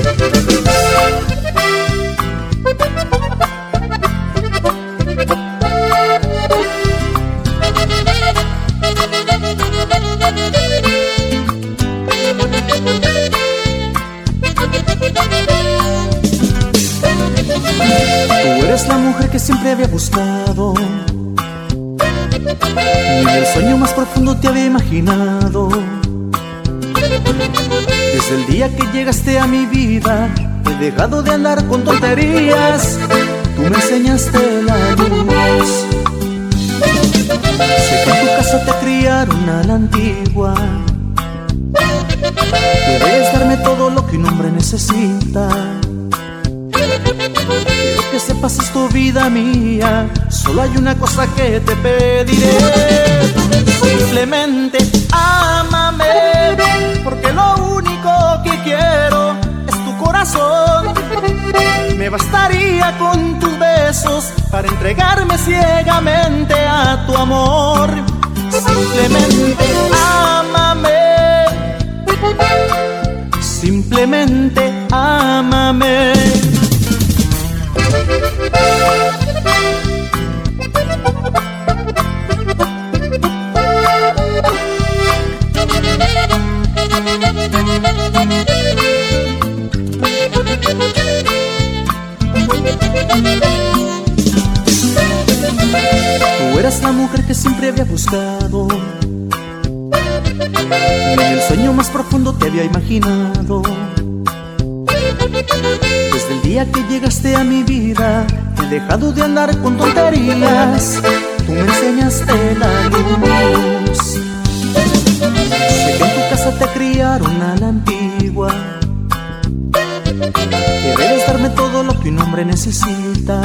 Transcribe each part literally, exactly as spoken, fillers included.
Tú eres la mujer que siempre había buscado, y en el sueño más profundo te había imaginado. Desde el día que llegaste a mi vida, he dejado de andar con tonterías. Tú me enseñaste la luz. Sé que en tu casa te criaron a la antigua. Debes darme todo lo que un hombre necesita. Quiero que sepas esto, vida mía, solo hay una cosa que te pediré. Simplemente ámame, porque lo único que quiero es tu corazón. Me bastaría con tus besos para entregarme ciegamente a tu amor. Simplemente ámame, simplemente ámame. Tú eras la mujer que siempre había buscado, y en el sueño más profundo te había imaginado. Desde el día que llegaste a mi vida, he dejado de andar con tonterías. Tú me enseñaste la luz. Sé que en tu casa te criaron a la antigua, que debes darme todo lo que un hombre necesita.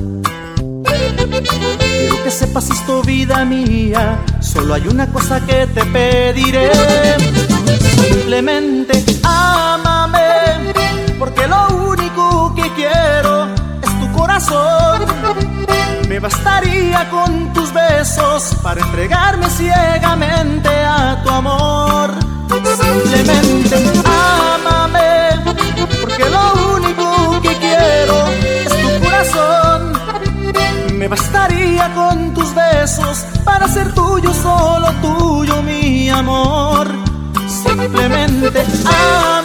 Quiero que sepas esto, vida mía, solo hay una cosa que te pediré. Simplemente ámame, porque lo único que quiero es tu corazón. Me bastaría con tus besos para entregarme ciegamente a tu amor. Simplemente ámame, porque lo único que quiero es tu corazón. Me bastaría con tus besos para ser tuyo, solo tuyo, mi amor. Simplemente ámame.